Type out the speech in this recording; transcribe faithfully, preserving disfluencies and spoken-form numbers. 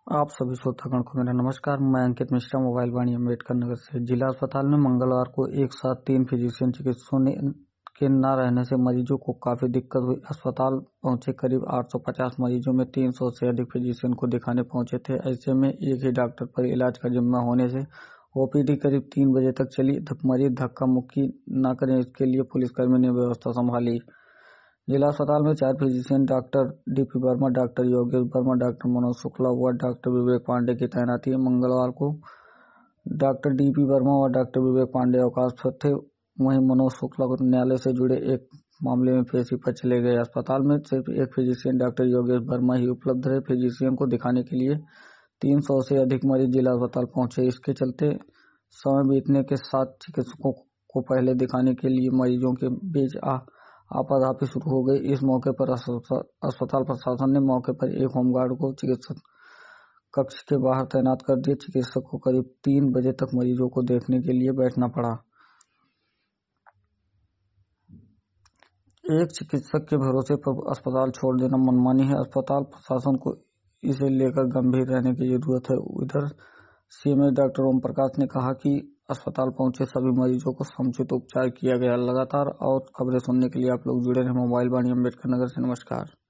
आप सभी श्रोतागण को मेरा नमस्कार। मैं अंकित मिश्रा, मोबाइल वाणी अम्बेडकर नगर से। जिला अस्पताल में मंगलवार को एक साथ तीन फिजिशियन चिकित्सकों ने के न रहने से मरीजों को काफी दिक्कत हुई। अस्पताल पहुंचे करीब आठ सौ पचास मरीजों में तीन सौ से अधिक फिजिशियन को दिखाने पहुंचे थे। ऐसे में एक ही डॉक्टर पर इलाज का जिम्मा होने से ओपीडी करीब तीन बजे तक चली। मरीज धक्का मुक्की न करें, इसके लिए पुलिसकर्मी ने व्यवस्था संभाली। जिला अस्पताल में चार physician doctor DP Verma, doctor Yogesh Verma, doctor Manoj Shukla व डॉक्टर विवेक पांडे की तैनाती है। मंगलवार को डॉक्टर डीपी वर्मा व डॉक्टर विवेक पांडे अवकाश पर थे। वहीं मनोज शुक्ला को न्यायालय से जुड़े एक मामले में पेशी पर चले गए। अस्पताल में सिर्फ एक फिजिशियन डॉक्टर योगेश वर्मा ही उपलब्ध रहे। फिजिशियन को दिखाने के लिए तीन सौ से अधिक मरीज जिला अस्पताल पहुंचे। इसके चलते समय बीतने के साथ चिकित्सकों को पहले दिखाने के लिए मरीजों के बीच आ आपाधापी शुरू हो गई। इस मौके पर अस्पताल प्रशासन ने मौके पर एक होमगार्ड को चिकित्सक कक्ष के बाहर तैनात कर दिया। चिकित्सक को करीब तीन बजे तक मरीजों को देखने के लिए बैठना पड़ा। एक चिकित्सक के भरोसे पर अस्पताल छोड़ देना मनमानी है। अस्पताल प्रशासन को इसे लेकर गंभीर रहने की जरूरत है। इधर सीएमएस डॉक्टर ओम प्रकाश ने कहा कि अस्पताल पहुंचे सभी मरीजों को समुचित उपचार किया गया। लगातार और खबरें सुनने के लिए आप लोग जुड़े रहे मोबाइल वाणी अम्बेडकर नगर से। नमस्कार।